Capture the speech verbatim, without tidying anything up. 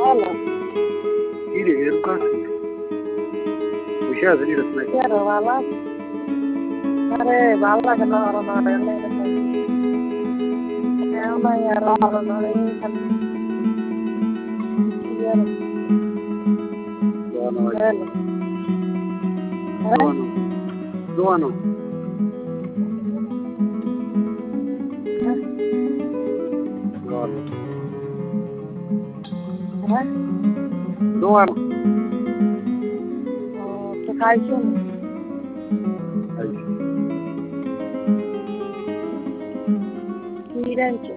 Hello. কি রে এরকম বসে আছিস নাকি? আরে ভালো আরে ভালো লাগে না আর না এলে এখন আর ভালো না খালি ইয়ার দোয়ানো হয়। হ্যালো দোয়ানো দোয়ানো দোয়ানো হ্যাঁ দোয়ানো তো খাইছো কি রাঁধছো?